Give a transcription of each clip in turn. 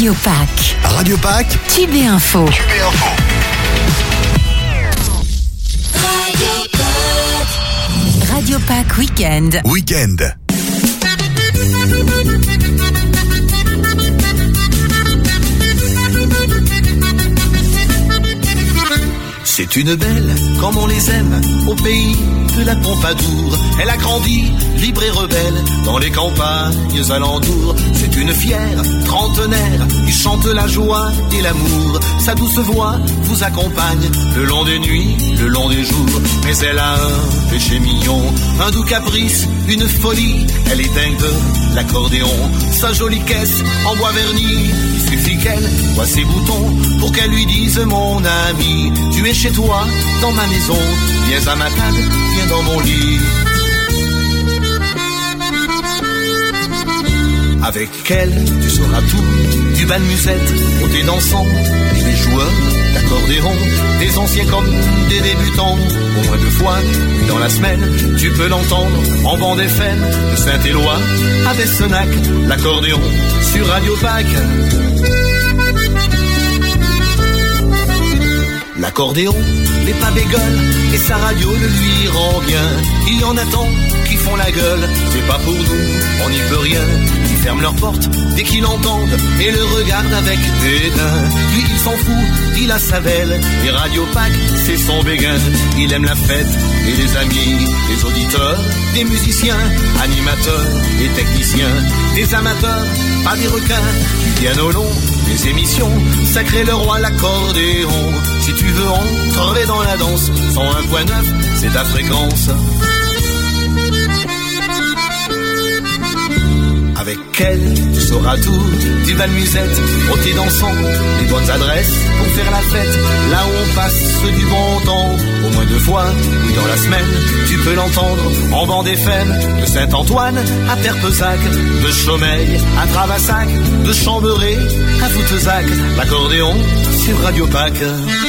Radio Pâques. Radio Pâques, Tube et Info. Radio Pâques Week-end. C'est une belle, comme on les aime, au pays de la Pompadour. Elle a grandi, libre et rebelle, dans les campagnes alentours. C'est une fière trentenaire qui chante la joie et l'amour. Sa douce voix vous accompagne le long des nuits, le long des jours. Mais elle a un péché mignon, un doux caprice, une folie. Elle est dingue de l'accordéon, sa jolie caisse en bois verni. Il suffit qu'elle voie ses boutons pour qu'elle lui dise: mon ami, tu es chez toi, dans ma maison, viens à ma table, viens dans mon lit. Avec elle, tu sauras tout, du bal musette au thé dansant, et les joueurs d'accordéon, des anciens comme des débutants. Au moins 2 fois, dans la semaine, tu peux l'entendre en bande FM de Saint-Éloi à Bessenac, l'accordéon sur Radio Pâques. L'accordéon n'est pas bégueule et sa radio le lui rend bien. Il y en a tant qui font la gueule, c'est pas pour nous, on n'y peut rien. Ils ferment leurs portes dès qu'ils l'entendent et le regardent avec dédain. Lui il s'en fout, il a sa belle, et Radio Pâques c'est son béguin. Il aime la fête et les amis, les auditeurs, des musiciens, animateurs et techniciens, des amateurs, pas des requins, qui viennent au long des émissions, sacré le roi l'accordéon. Si tu veux entrer dans la danse, 101.9, c'est ta fréquence. Avec elle, tu sauras tout, du bal musette au thé dansant, les bonnes adresses pour faire la fête, là où on passe du bon temps. Au moins 2 fois, oui dans la semaine, tu peux l'entendre en bande FM, de Saint-Antoine à Perpezac, de Chaumeil à Travassac, de Chamberet à Foutezac, l'accordéon sur Radio Pâques.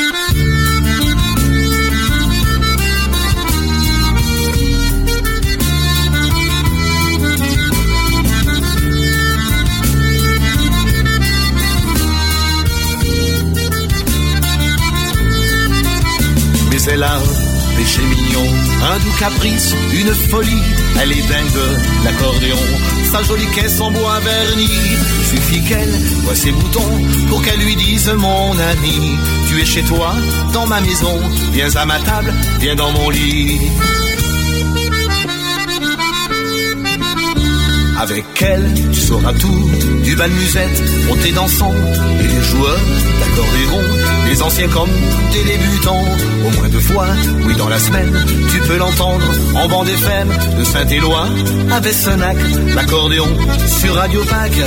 Elle a un péché mignon, un doux caprice, une folie. Elle est dingue de l'accordéon, sa jolie caisse en bois verni. Il suffit qu'elle voie ses boutons pour qu'elle lui dise: mon ami, tu es chez toi, dans ma maison, viens à ma table, viens dans mon lit. Avec elle, tu sauras tout, du bal musette au thé dansant, et les joueurs d'accordéon, les anciens comme des débutants. Au moins 2 fois, oui dans la semaine, tu peux l'entendre en bande FM, de Saint-Éloi à Bessenac, l'accordéon sur Radio Pâques.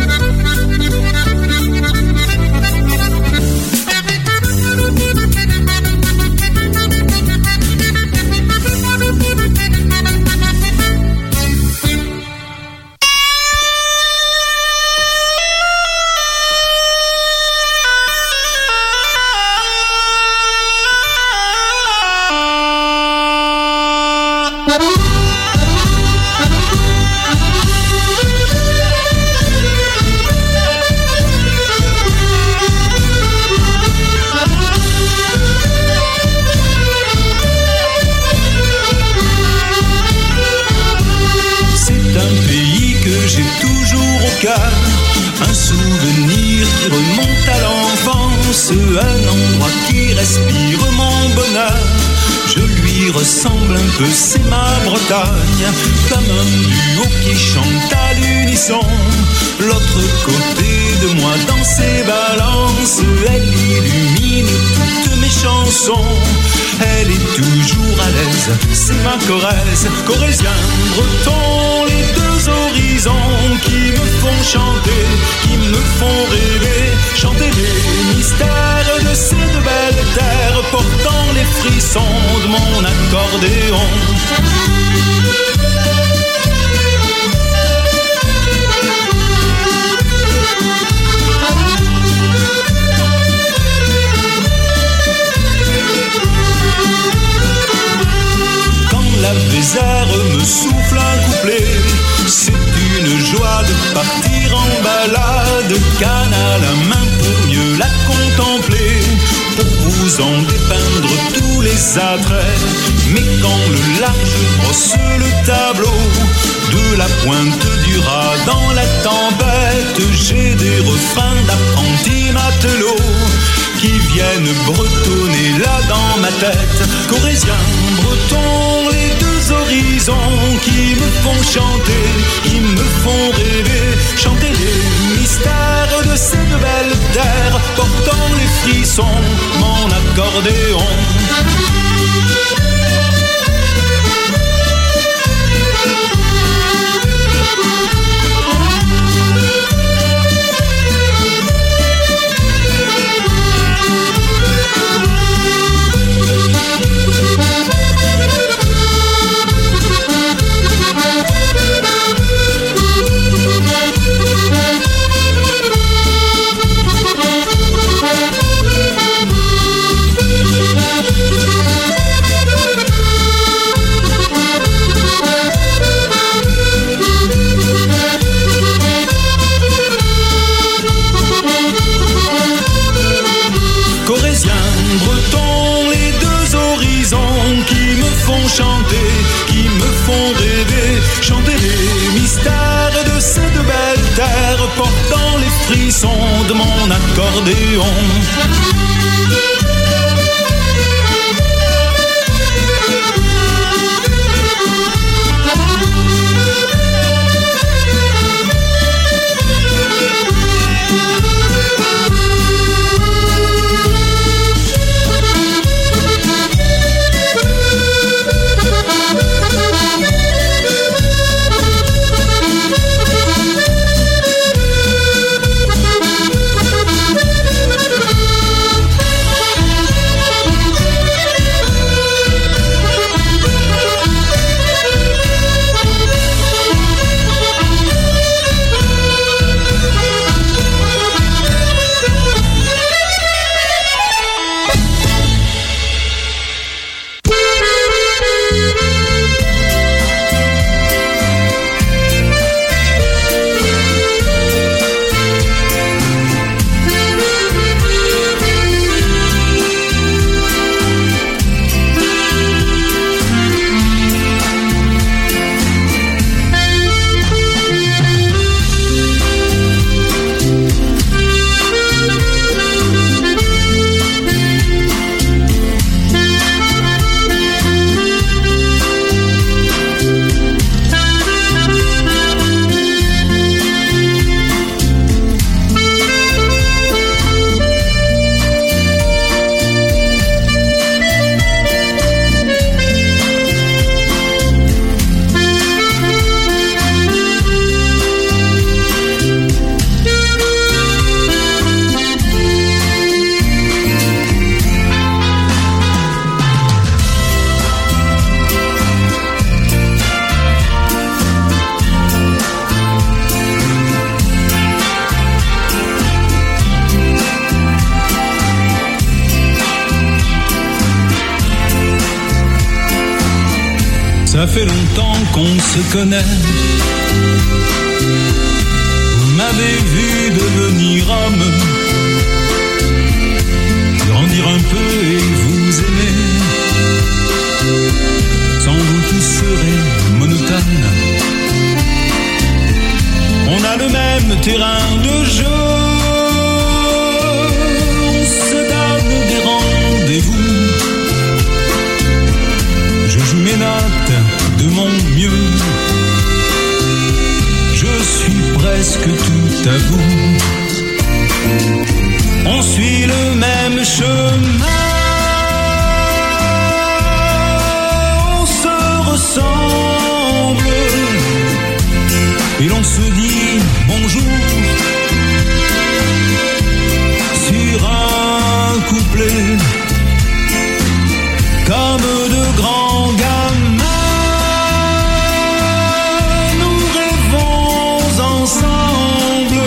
Un souvenir qui remonte à l'enfance, un endroit qui respire mon bonheur. Je lui ressemble un peu, c'est ma Bretagne, comme un duo qui chante à l'unisson. L'autre côté de moi dans ses balances, elle illumine toutes mes chansons. Elle est toujours à l'aise, c'est ma Corrèze, corrézien, breton, les 2 horizons qui me font chanter, qui me font rêver, chanter les mystères de ces 2 belles terres, portant les frissons de mon accordéon. La Vézère me souffle un couplet, c'est une joie de partir en balade, canne à vous en dépeindre tous les attraits. Mais quand le large brosse le tableau, de la pointe du raz dans la tempête, j'ai des refrains d'apprentis matelots qui viennent bretonner là dans ma tête. Corréziens, bretons, les deux horizons qui me font chanter, qui me font rêver, chanter les mystères de cette belle terre, portant les frissons, mon accordéon. Chanter, qui me font rêver, chanter les mystères de cette belle terre, portant les frissons de mon accordéon. Ça fait longtemps qu'on se connaît. Vous m'avez vu devenir homme, grandir un peu et vous aimer. Sans vous tout serait monotone. On a le même terrain de jeu. On se donne des rendez-vous. Je joue mes notes de mon mieux. Je suis presque tout à vous. On suit le même chemin. On se ressemble. Et l'on se dit bonjour sur un couplet. Comme de grands gamins, nous rêvons ensemble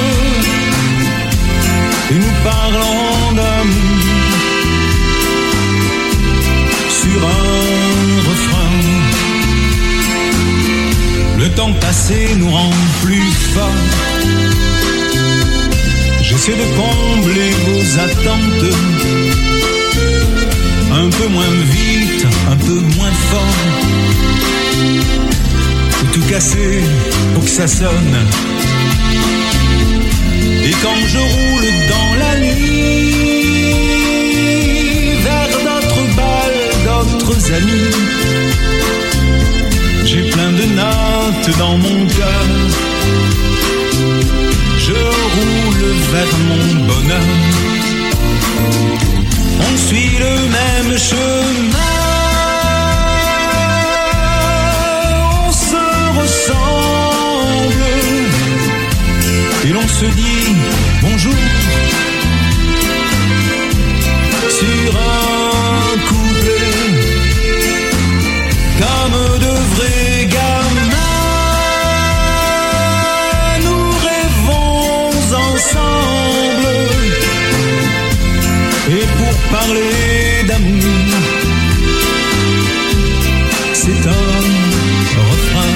et nous parlons d'amour sur un refrain. Le temps passé nous rend plus forts. J'essaie de combler vos attentes. peu moins vite, un peu moins fort. Faut tout casser pour que ça sonne. Et quand je roule dans la nuit vers d'autres balles, d'autres amis, j'ai plein de notes dans mon cœur. Je roule vers mon bonheur. On suit le même chemin. On se ressemble. Et l'on se dit bonjour. Sur un couplet. Comme de vrais gamins, nous rêvons ensemble. Et pour parler d'amour, c'est un refrain.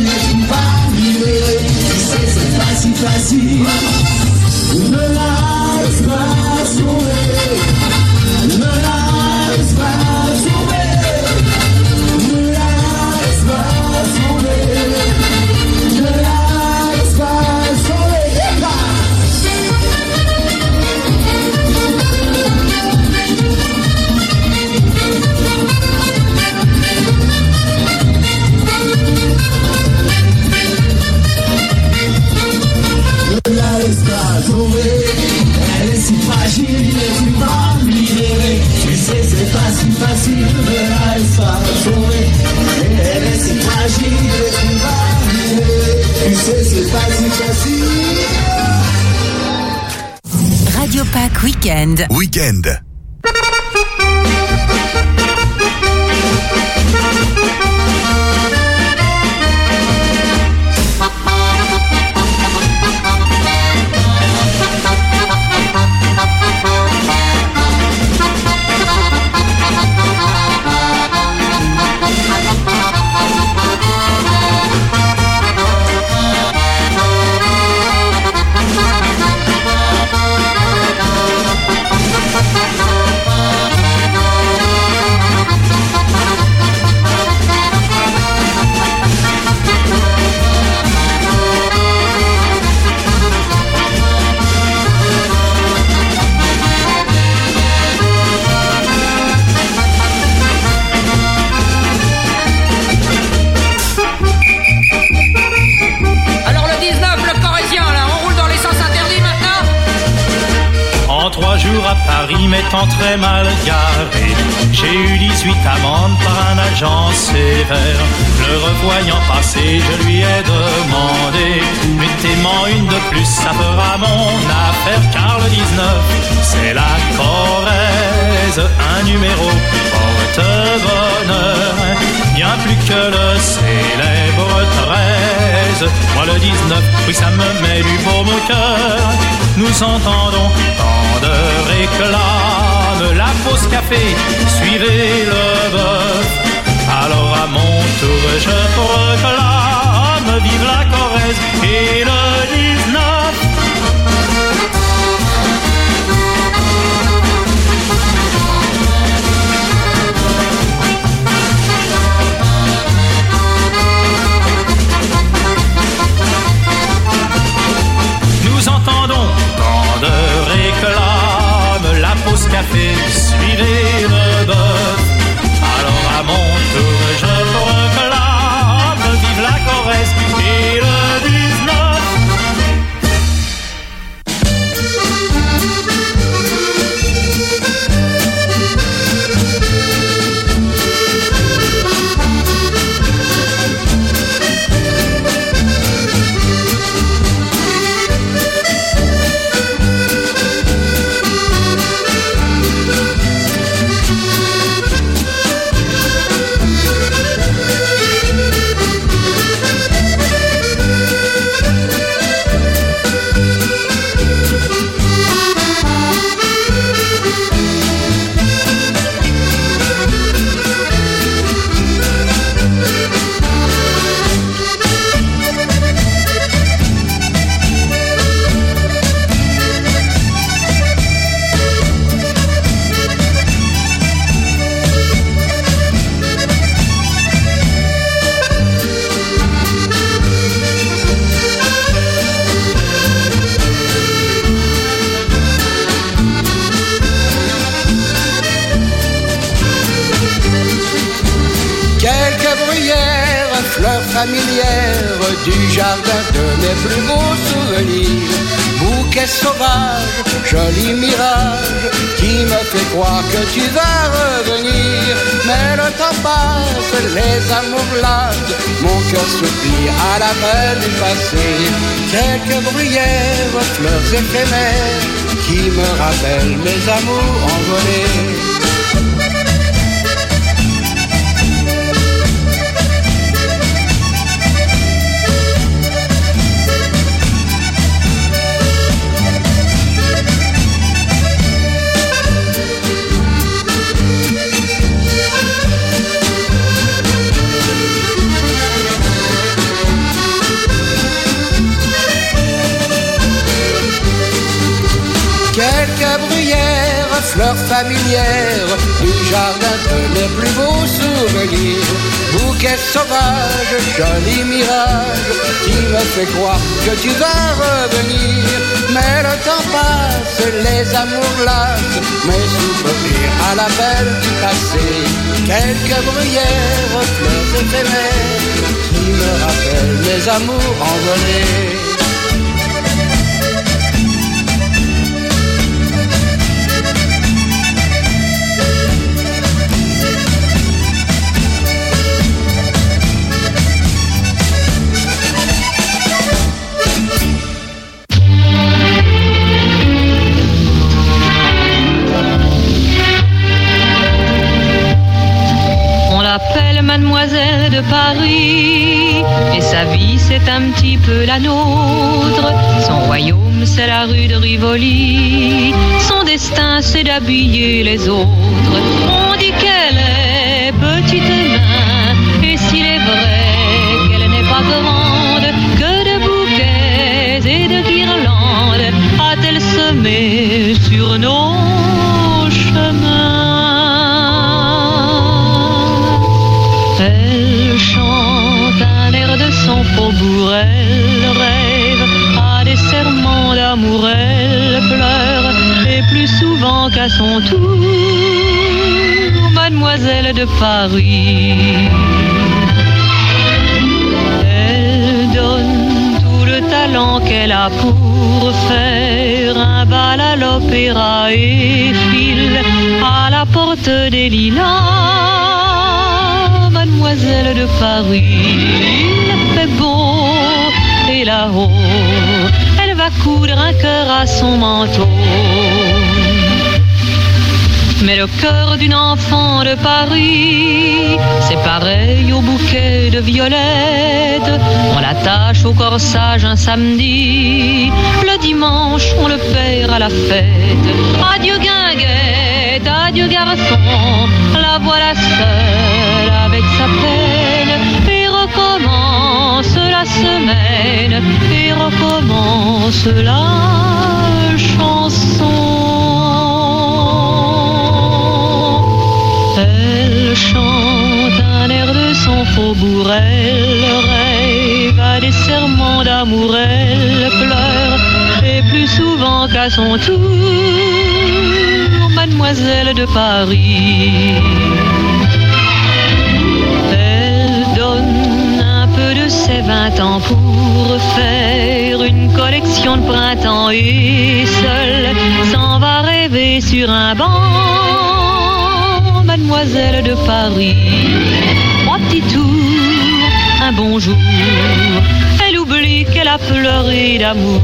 facile, ne la Radio Pâques Week-end. Week-end. M'étant très mal garé, j'ai eu 18 amendes par un agent sévère. Le revoyant passer, je lui ai demandé: mettez-moi une de plus, ça fera mon affaire. Car le 19, c'est la Corrèze, un numéro porte-bonheur, bien plus que le célèbre 13. Moi le 19, oui ça me met du baume au cœur. Nous entendons tant de réclames, la pause café, suivez le bœuf. Alors à mon tour je proclame: vive la Corrèze et le 19. Nous entendons tant de réclames, la pause café, suivez le bœuf. Alors à mon tour je proclame: vive la Corrèze et le 19. Familière du jardin de mes plus beaux souvenirs. Bouquet sauvage, joli mirage qui me fait croire que tu vas revenir. Mais le temps passe, les amours lasent, mon cœur soupire à la belle du passé. Quelques bruyères, fleurs éphémères qui me rappellent mes amours envolés. Quelques bruyères, fleurs familières du jardin de mes plus beaux souvenirs. Bouquet sauvage, joli mirage, qui me fait croire que tu vas revenir. Mais le temps passe, les amours lassent, mes souvenirs à l'appel du passé. Quelques bruyères, fleurs éphémères, qui me rappellent mes amours envolés. Appelle Mademoiselle de Paris, et sa vie c'est un petit peu la nôtre. Son royaume c'est la rue de Rivoli, son destin c'est d'habiller les autres. On dit qu'elle est petite et mince, et s'il est vrai qu'elle n'est pas grande, que de bouquets et de guirlandes a-t-elle semé sur nos chemins. Elle chante un air de son faubourg, elle rêve à des serments d'amour, elle pleure, et plus souvent qu'à son tour, Mademoiselle de Paris. Elle donne tout le talent qu'elle a pour faire un bal à l'opéra et file à la porte des lilas. Mademoiselle de Paris, il fait beau, et là-haut, elle va coudre un cœur à son manteau. Mais le cœur d'une enfant de Paris, c'est pareil au bouquet de violettes. On l'attache au corsage un samedi, le dimanche on le perd à la fête. Adieu guinguette, adieu garçon, la voilà seule avec sa peine. Et recommence la semaine, et recommence la chanson. Elle chante un air de son faubourg, elle rêve à des serments d'amour, elle pleure, et plus souvent qu'à son tour, Mademoiselle de Paris. Elle donne un peu de ses 20 ans pour faire une collection de printemps, et seule s'en va rêver sur un banc. Mademoiselle de Paris, 3 petits tours, un bonjour, elle oublie qu'elle a pleuré d'amour.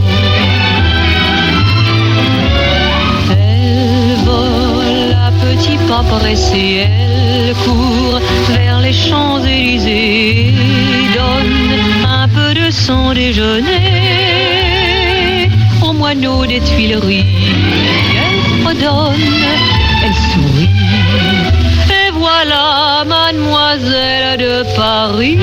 Elle vole à petits pas pressés, elle court vers les Champs-Élysées, donne un peu de son déjeuner aux moineaux des Tuileries. Elle redonne, elle sourit. Voilà Mademoiselle de Paris.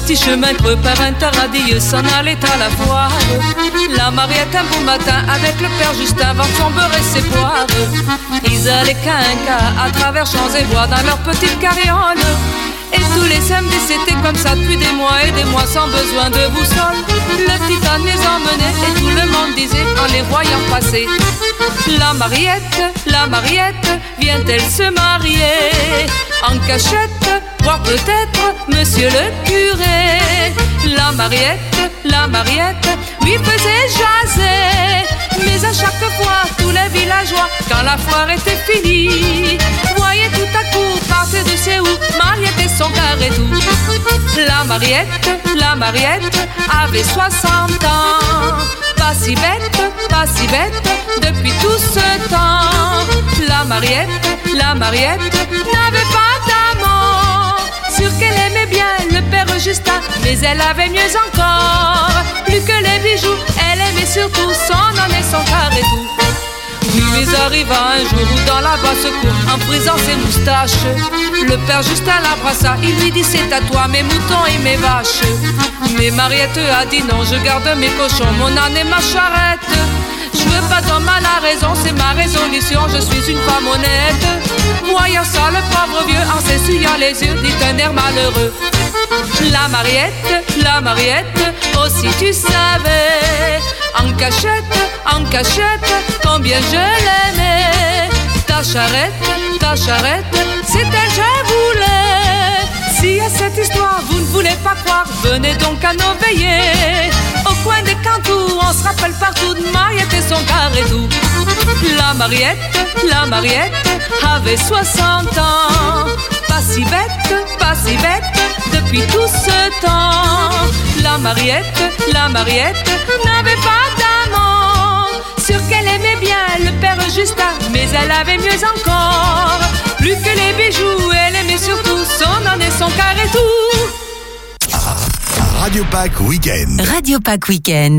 petit chemin creux par un taradieu s'en allait à la foire. La Mariette un beau matin avec le père Justin vend son beurre et ses poires. Ils allaient quinca à travers champs et bois dans leur petite carriole. Et tous les samedis c'était comme ça depuis des mois et des mois sans besoin de boussole. Le Titane les emmenait et tout le monde disait en les voyant passer: la Mariette, vient-elle se marier en cachette, voir peut-être monsieur le curé? La Mariette, lui faisait jaser. Mais à chaque fois, tous les villageois, quand la foire était finie, voyaient tout à coup passer de ses houes Mariette et son carré doux. La Mariette avait 60 ans. Pas si bête, depuis tout ce temps. La Mariette n'avait pas d'amant. Sûr qu'elle aimait bien le père Justin, mais elle avait mieux encore. Plus que les bijoux, elle aimait surtout son âne et son carré doux. Oui, mais arriva un jour où dans la basse-cour, en frisant ses moustaches, le père Justin l'embrassa, il lui dit: c'est à toi mes moutons et mes vaches. Mais Mariette a dit non, je garde mes cochons, mon âne et ma charrette. Je veux pas d'homme à la raison, c'est ma résolution, je suis une femme honnête. Voyant ça, le pauvre vieux, en s'essuyant les yeux, dit d'un air malheureux: la Mariette, oh si tu savais, en cachette, combien je l'aimais. Ta charrette, c'est elle je voulais. Si à cette histoire vous ne voulez pas croire, venez donc à nos veillées. Au coin des Cantoux, on se rappelle partout de Mariette et son carré doux. La Mariette avait 60 ans. Pas si bête, depuis tout ce temps. La Mariette n'avait pas d'amant. Sûr qu'elle aimait bien le père Justin, mais elle avait mieux encore. Plus que les bijoux, elle aimait surtout son âne et son carré doux. Radio Pâques Week-end. Radio Pâques Week-end.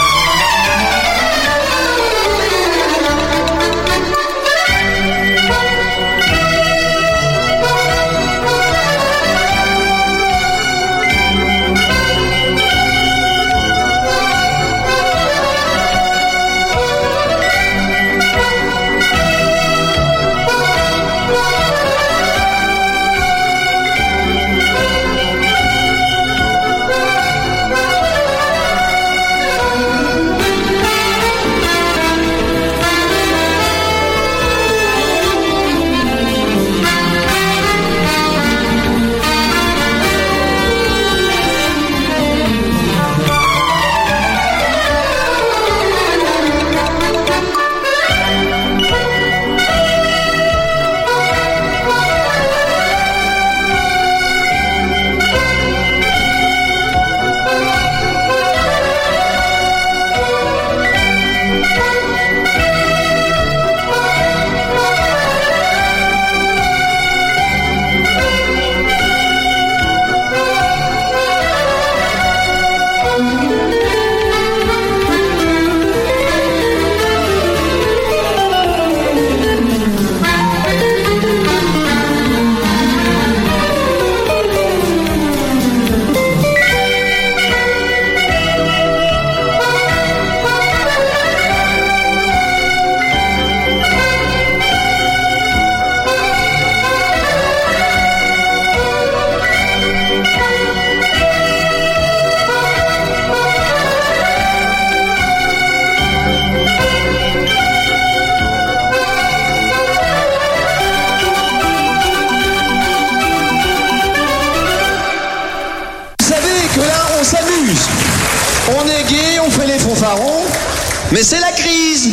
Mais c'est la crise.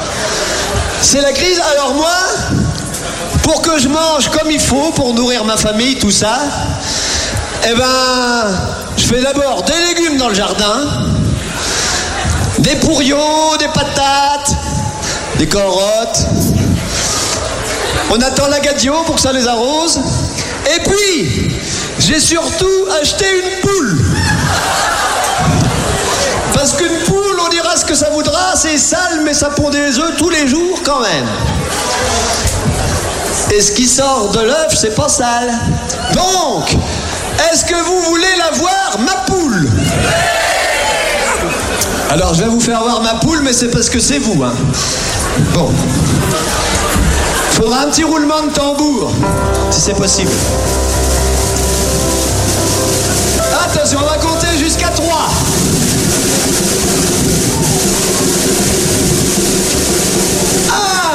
C'est la crise. Alors moi, pour que je mange comme il faut, pour nourrir ma famille, tout ça, eh ben, je fais d'abord des légumes dans le jardin, des pourriaux, des patates, des carottes. On attend la gadio pour que ça les arrose. Et puis, j'ai surtout acheté une poule. Parce qu'une poule, on dira ce que ça voudra, c'est sale, mais ça pond des œufs tous les jours quand même. Et ce qui sort de l'œuf, c'est pas sale. Donc, Est-ce que vous voulez la voir, ma poule? Alors, je vais vous faire voir ma poule, mais c'est parce que c'est vous, hein. Bon. Faudra un petit roulement de tambour, si c'est possible. Attention, on va compter jusqu'à 3. 1,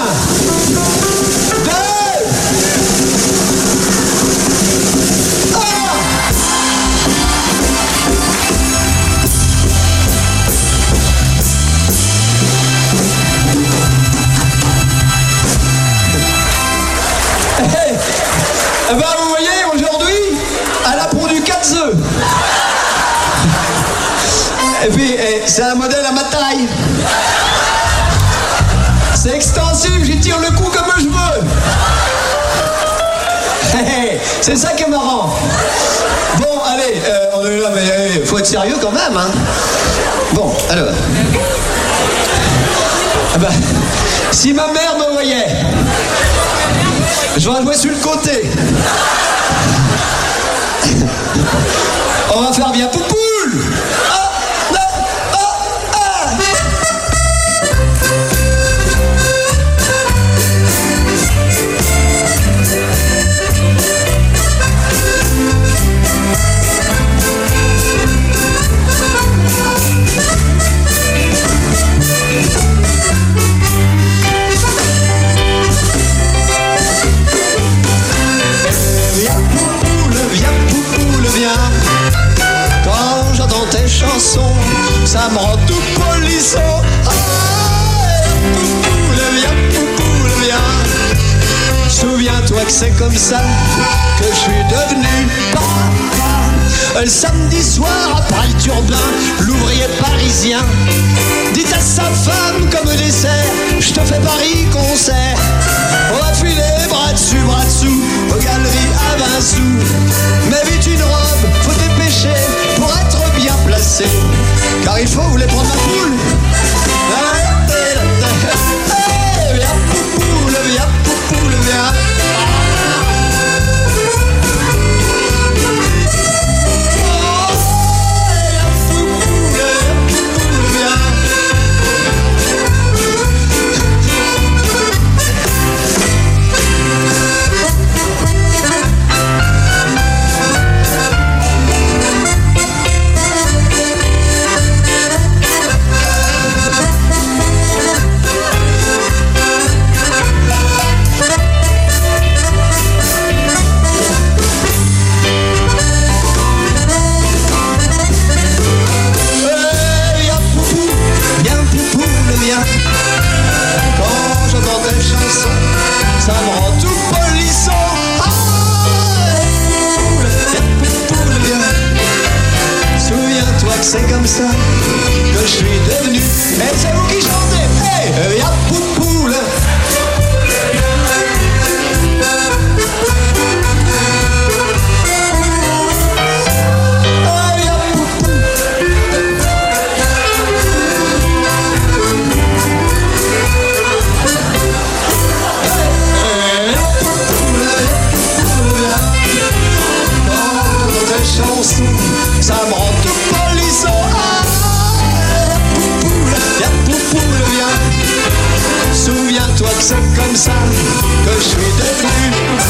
2, 1. Eh ben, vous voyez, aujourd'hui, elle a pondu 4 œufs. Et puis, c'est un modèle à ma taille. C'est extensible, j'y tire le cou comme je veux. C'est ça qui est marrant. Bon, allez, on est là, mais faut être sérieux quand même, hein. Bon, alors. Eh ben, si ma mère me voyait, je vais jouer sur le côté. On va faire bien poupoule. Quand j'entends tes chansons, ça me rend tout polisson. Poupoule, viens. Souviens-toi que c'est comme ça que je suis devenu papa. Le samedi soir, après le turbin, l'ouvrier parisien dit à sa femme comme dessert, je te fais Paris concert. On va filer bras dessous, aux galeries à 20 sous. Mais vite une robe, faut dépêcher pour être bien placé. Car il faut vous les prendre ma poule. Viens poupoule, viens. Ça me rend tout polisson. Poupoule, viens. Souviens-toi que c'est comme ça que je suis devenu. Et c'est vous qui chantez. Hey, viens poupoule. Ça me rend tout polisson. Poupoule, viens. Souviens-toi que c'est comme ça que je suis devenu.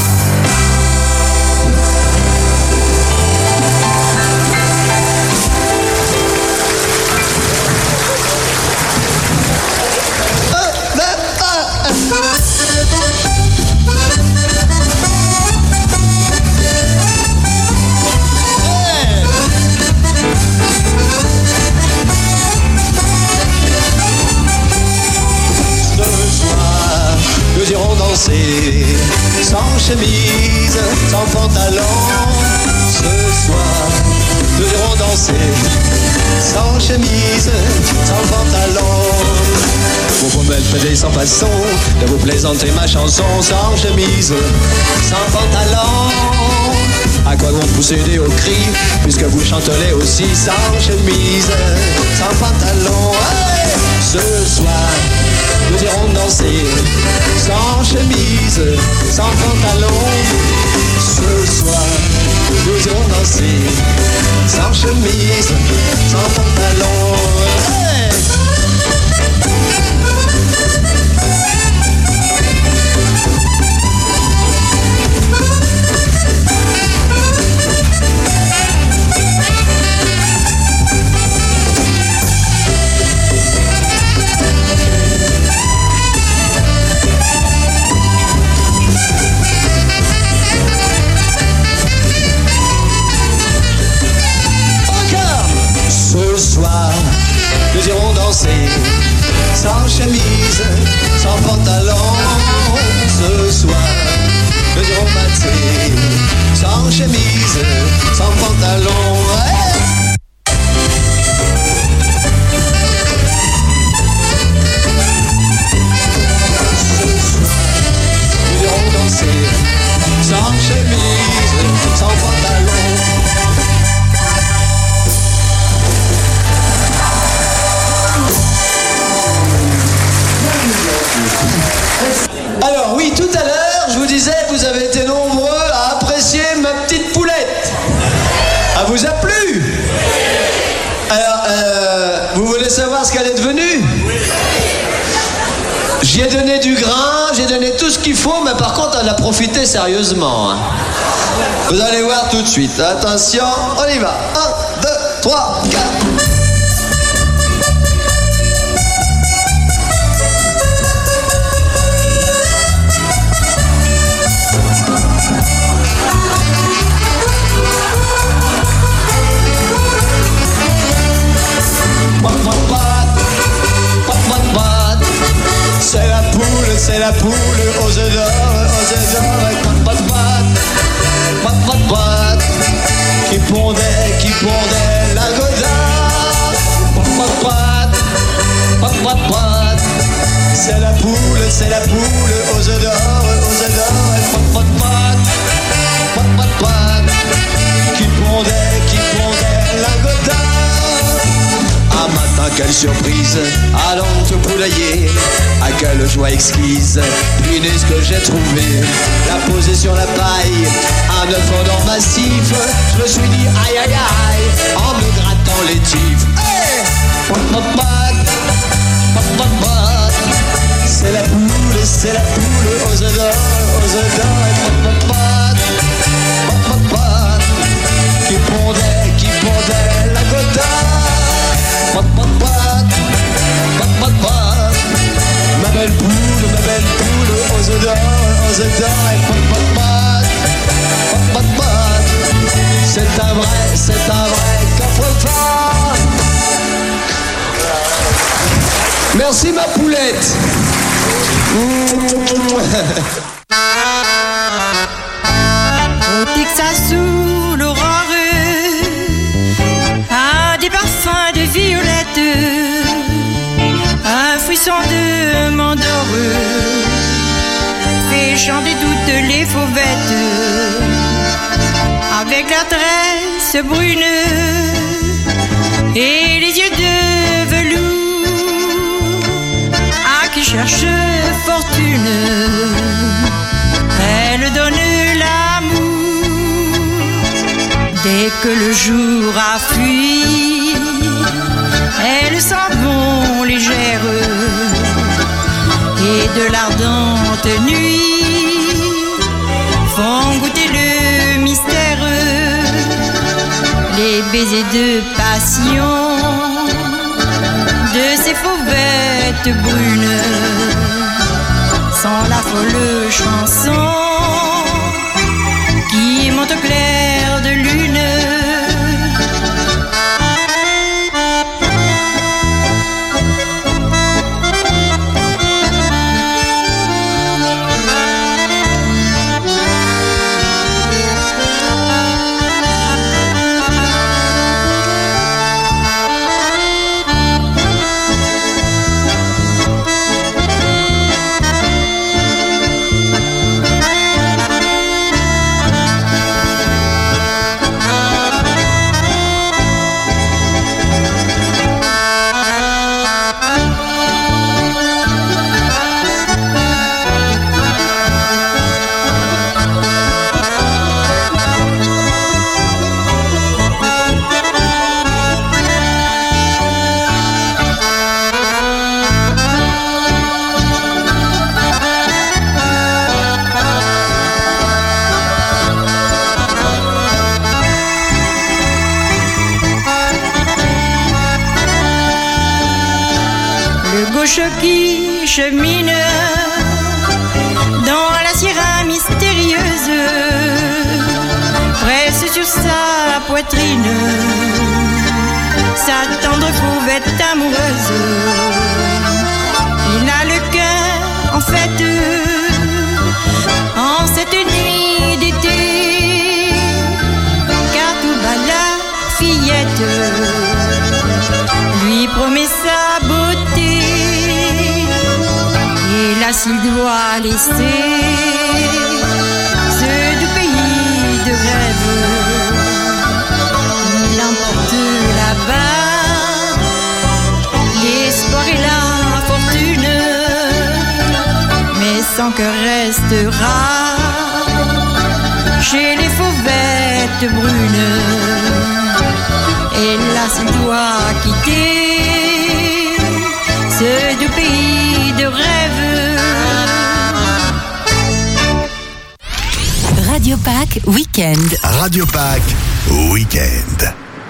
Nous irons danser sans chemise, sans pantalon. Ce soir, nous irons danser sans chemise, sans pantalon. Vous pouvez me peser sans façon de vous plaisanter ma chanson. Sans chemise, sans pantalon. À quoi vont vous céder au cri, puisque vous chanterez aussi sans chemise, sans pantalon. Hey, ce soir, nous irons danser sans chemise, sans pantalon. Ce soir, nous nous irons danser sans chemise, sans pantalon. Hey! Ce soir, nous irons danser sans chemise, sans pantalon. Ce soir, nous irons danser sans chemise, sans pantalon. Ouais. Ce soir, nous irons danser sans chemise, sans pantalon. Alors oui, tout à l'heure, je vous disais, vous avez été nombreux à apprécier ma petite poulette. Elle vous a plu? Alors, vous voulez savoir ce qu'elle est devenue? J'y ai donné du grain, j'ai donné tout ce qu'il faut, mais par contre, elle a profité sérieusement. Hein. Vous allez voir tout de suite. Attention, on y va. 1, 2, 3, 4. C'est la poule aux œufs d'or, qui pondait la godard. C'est la poule aux œufs d'or, qui pondait la godard. Ah, matin, quelle surprise, allons te poulailler. Ah, quelle joie exquise, punaise que j'ai trouvé. La poser sur la paille, un œuf en or massif. Je me suis dit aïe aïe aïe, en me grattant les tifs. Hey! C'est la poule aux œufs d'or, qui pondait la godard. Ma belle poule aux œufs d'or, c'est un vrai coffre-fort. Merci ma poulette. Au Texas sous l'aurore, à des parfums de violette, un frisson de mandoreux fait chanter toutes les fauvettes, avec la tresse brune et les yeux de velours. À qui cherche fortune, elle donne l'amour. Dès que le jour a fui, elles s'en vont légères, et de l'ardente nuit font goûter le mystère. Les baisers de passion de ces fauvettes brunes sont la folle chanson qui monte au clair de lune. gauche qui chemine dans la sierra mystérieuse, presse sur sa poitrine sa tendre fauvette amoureuse. Il a le cœur en fête en cette nuit d'été, car tout bas la fillette lui promet sa beauté. Hélas, il doit laisser ce doux pays de rêve. Il emporte là-bas l'espoir et la fortune, mais son cœur restera chez les fauvettes brunes. Hélas, il doit quitter ce doux pays de rêve. Radio Pâques Week-end. Radio Pâques Week-end.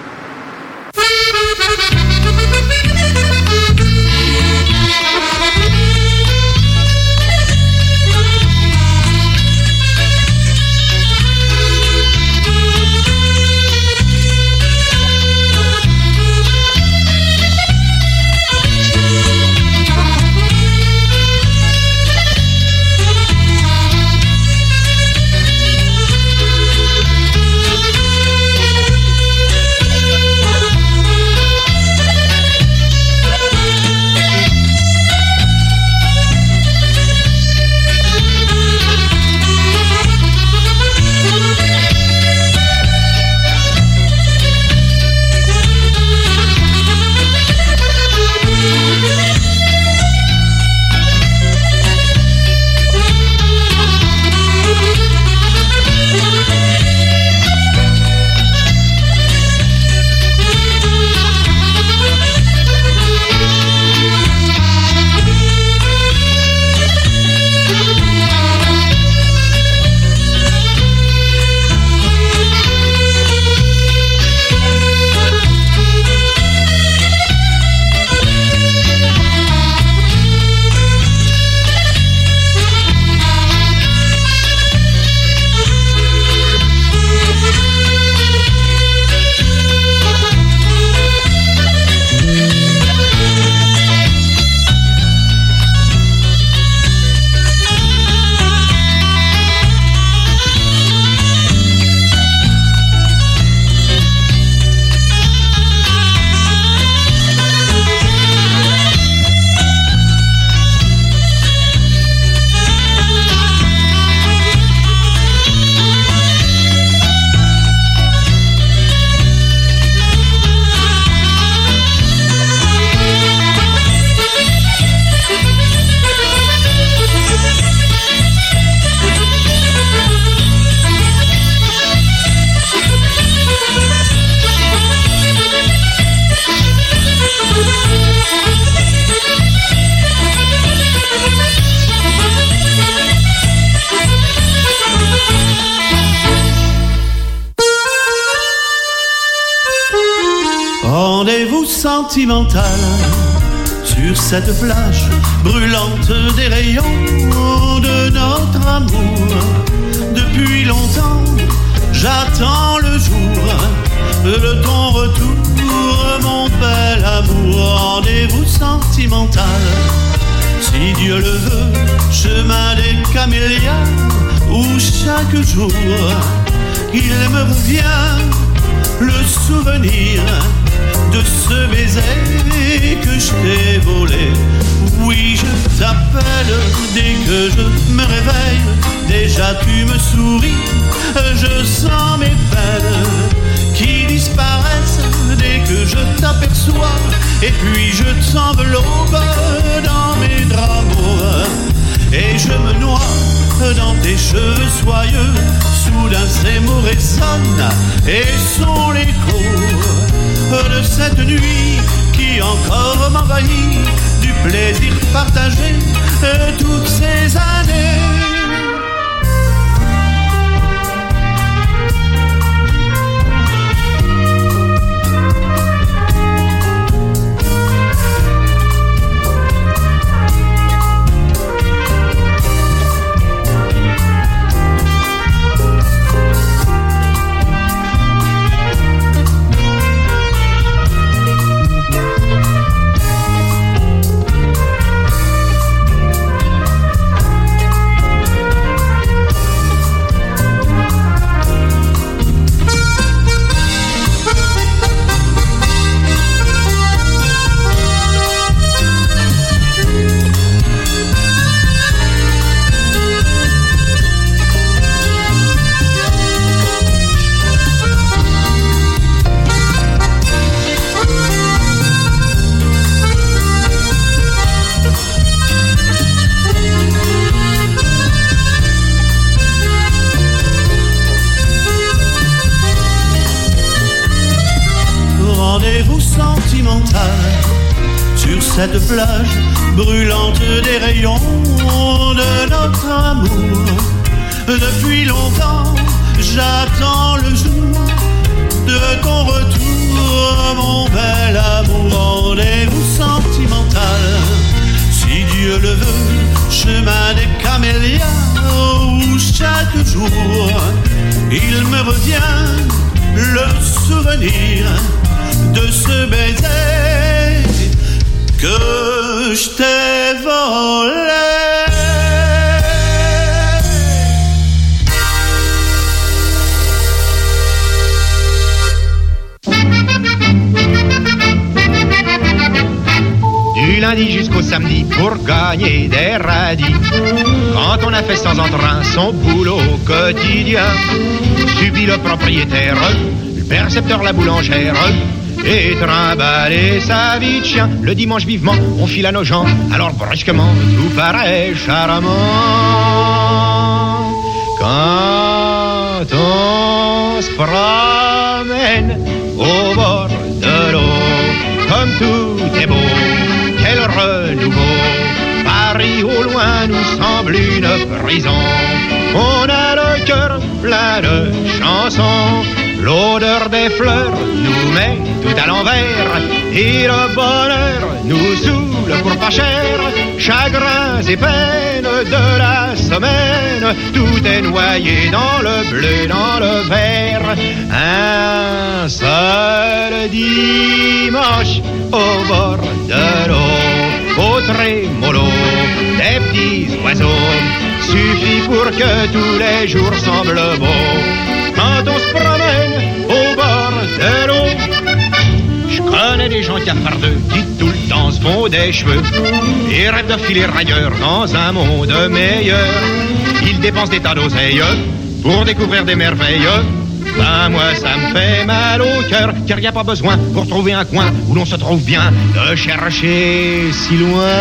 Rendez-vous sentimental sur cette plage brûlante des rayons de notre amour. Depuis longtemps, j'attends le jour de ton retour, mon bel amour. Rendez-vous sentimental, si Dieu le veut, chemin des camélias, où chaque jour il me revient le souvenir de ce baiser que je t'ai volé. Oui, je t'appelle dès que je me réveille. Déjà tu me souris, je sens mes peines qui disparaissent dès que je t'aperçois. Et puis je t'enveloppe dans mes draps et je me noie dans tes cheveux soyeux. Soudain ces mots résonnent et sont l'écho de cette nuit qui encore m'envahit, du plaisir partagé toutes ces années. cette plage brûlante des rayons de notre amour. Depuis longtemps, j'attends le jour de ton retour, mon bel amour. Rendez-vous sentimental, si Dieu le veut, chemin des camélias, où chaque jour il me revient le souvenir de ce baiser que je t'ai volé. Du lundi jusqu'au samedi pour gagner des radis. Quand on a fait sans entrain son boulot quotidien, subit le propriétaire, le percepteur, la boulangère, et trimballer sa vie de chien. Le dimanche vivement, on file à nos gens, alors brusquement tout paraît charmant. Quand on se promène au bord de l'eau, comme tout est beau, quel renouveau. Paris au loin nous semble une prison. On a le cœur plein de chansons. L'odeur des fleurs nous met tout à l'envers. Et le bonheur nous saoule pour pas cher. Chagrins et peines de la semaine, tout est noyé dans le bleu, dans le vert. Un seul dimanche au bord de l'eau, au trémolo des petits oiseaux, suffit pour que tous les jours semblent beaux. Quand on se promène au bord de l'eau, je connais des gens cafardeux qui tout le temps se font des cheveux et rêvent de filer ailleurs dans un monde meilleur. Ils dépensent des tas d'oseilles pour découvrir des merveilles. Ben moi ça me fait mal au cœur, car y a pas besoin pour trouver un coin où l'on se trouve bien de chercher si loin.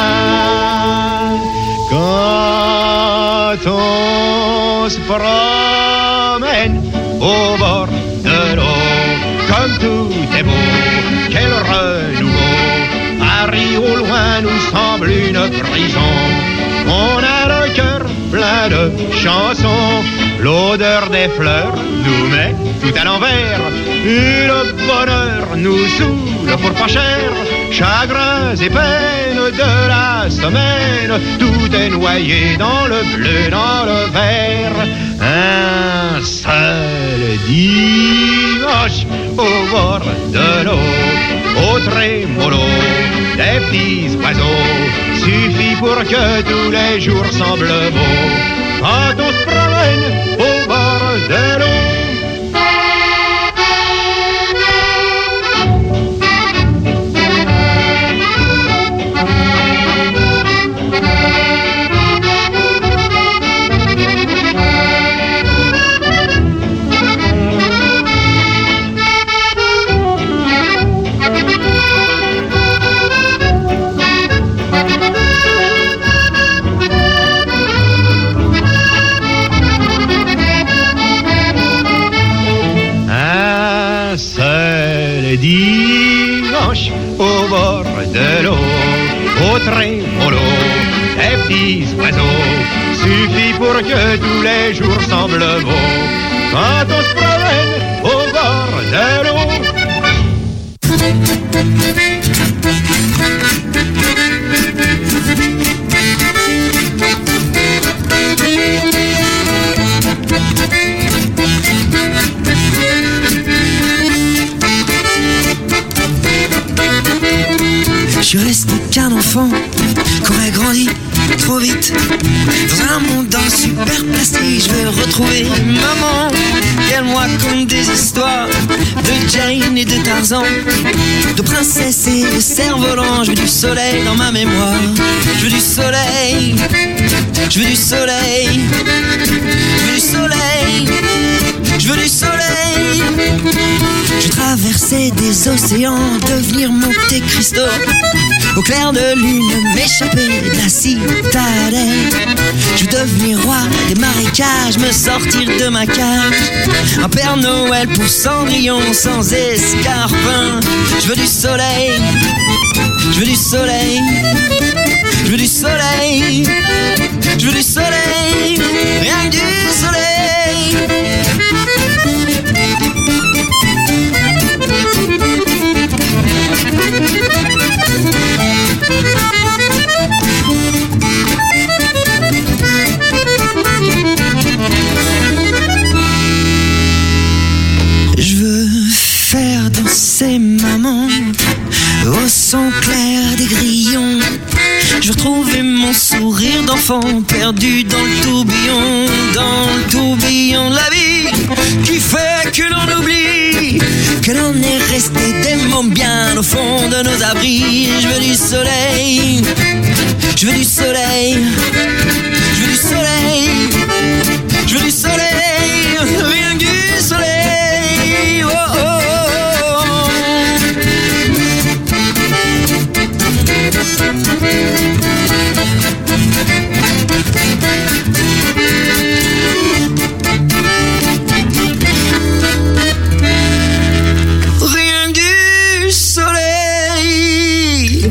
Quand on se promène au bord de l'eau, comme tout est beau, quel renouveau. Paris au loin nous semble une prison. On a le cœur plein de chansons. L'odeur des fleurs nous met tout à l'envers. Et le bonheur nous saoule pour pas cher. Chagrins et peines de la semaine, tout est noyé dans le bleu, dans le vert. Un seul dimanche au bord de l'eau, au trémolo des petits oiseaux, suffit pour que tous les jours semblent beaux. Quand on se promène au bord de l'eau. Dimanche au bord de l'eau, au trémolo des petits oiseaux, suffit pour que tous les jours semblent beaux. Quand on se promène au bord de l'eau. Je reste qu'un enfant qu'aurait grandi trop vite dans un monde en super plastique. Je veux retrouver maman et elle moi comme des histoires de Jane et de Tarzan, de princesse et de cerf-volant. Je veux du soleil dans ma mémoire. Je veux du soleil. Je veux du soleil. Je veux du soleil. Je veux du soleil. Je traversais des océans, devenir Monte Cristo. Au clair de lune, m'échapper de la citadelle. Je veux devenir roi des marécages, me sortir de ma cage. Un Père Noël pour Cendrillon sans escarpin. Je veux du soleil. Je veux veux du soleil, je veux du soleil, je veux du soleil, rien que du soleil. Je veux faire danser maman au son clair des grillons. Je veux retrouver mon sourire d'enfant perdu dans le tourbillon de la vie qui fait que l'on oublie que l'on est resté des moments bien au fond de nos abris. Je veux du soleil, je veux du soleil, je veux du soleil, je veux du soleil, rien que du soleil. Oh, oh, oh. Rien que du soleil.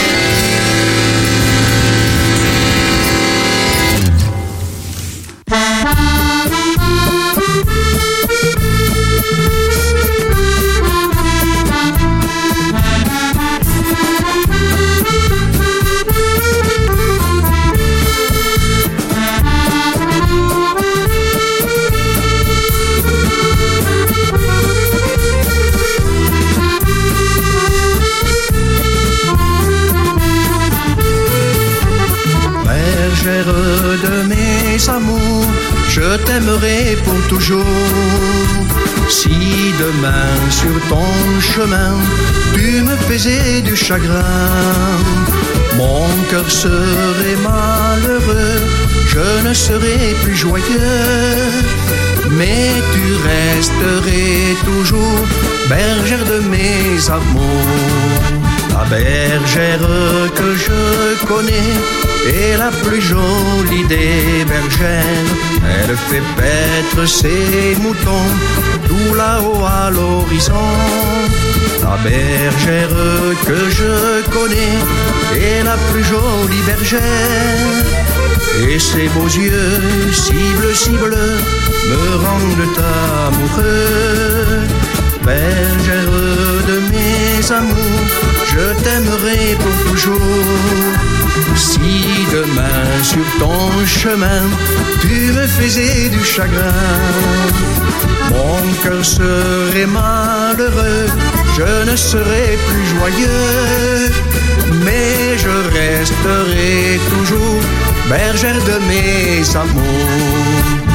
De mes amours, je t'aimerai pour toujours. Si demain sur ton chemin tu me faisais du chagrin, mon cœur serait malheureux, je ne serais plus joyeux. Mais tu resterais toujours bergère de mes amours. La bergère que je connais est la plus jolie des bergères. Elle fait paître ses moutons tout là-haut à l'horizon. La bergère que je connais est la plus jolie bergère. Et ses beaux yeux si bleus me rendent amoureux. Bergère de mes amours, je t'aimerai pour toujours. Si demain sur ton chemin tu me faisais du chagrin, mon cœur serait malheureux, je ne serais plus joyeux. Mais je resterai toujours bergère de mes amours.